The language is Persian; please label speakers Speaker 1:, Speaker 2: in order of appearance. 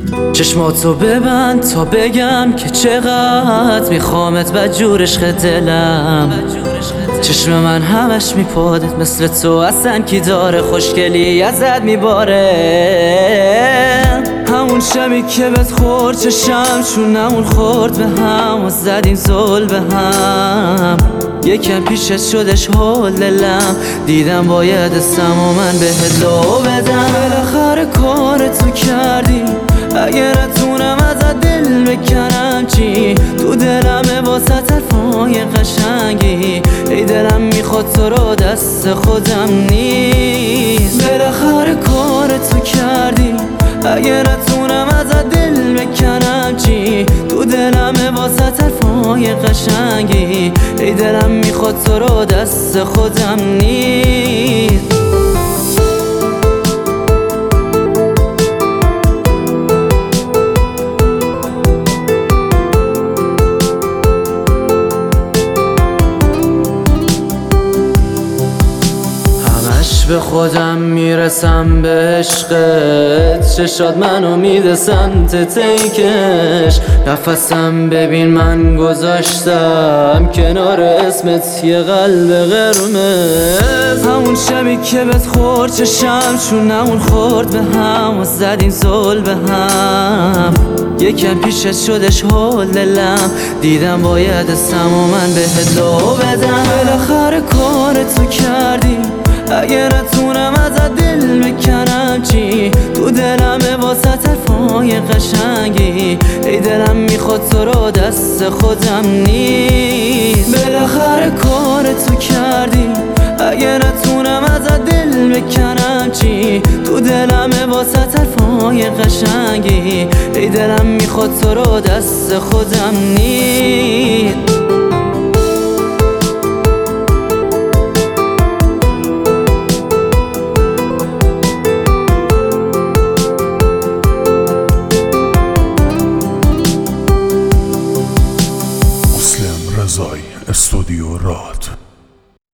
Speaker 1: چشماتو ببند تا بگم که چقدر میخوامت بدجور عشق دلم. چشم من همش میپادت مثل تو اصلا کی داره، خوشگلی ازت میباره. همون شبی که بهت خورد چشم چونمون خورد به هم و زدیم زل به هم. یکم پیشت شدش حال دلم، دیدم باید اسم و من بهت لو بدم. بالاخره کارتو کردی، اگه نتونم ازت دل بکنم چی؟ تو دلمه واسه حرفای قشنگی، ای دلم میخواد تو رو دست خودم نیست. بالاخره کارتو کردی، اگه نتونم ازت دل بکنم چی؟ تو دلمه واسه حرفای قشنگی، ای دلم میخواد تو رو دست خودم نیست. به خودم میرسم به عشقت، چشات منو میده سمت تیکش. نفسم ببین من گذاشتم کنار اسمت یه قلب قرمز. همون شبی که بهت خورد چشم چونمون خورد به هم و زدیم زل به هم. یکم پیشت شدش حال دلم، دیدم باید اسم و من بهت لو بدم. بالاخره کارتو کردی، اگه نتونم ازت دل بکنم چی؟ تو دلمه واسه حرفای قشنگی، ای دلم میخواد تو رو دست خودم نیست. بالاخره کارتو کردی، اگه نتونم ازت دل بکنم چی؟ تو دلمه واسه حرفای قشنگی، ای دلم میخواد تو رو دست خودم نیست.
Speaker 2: استودیو راد.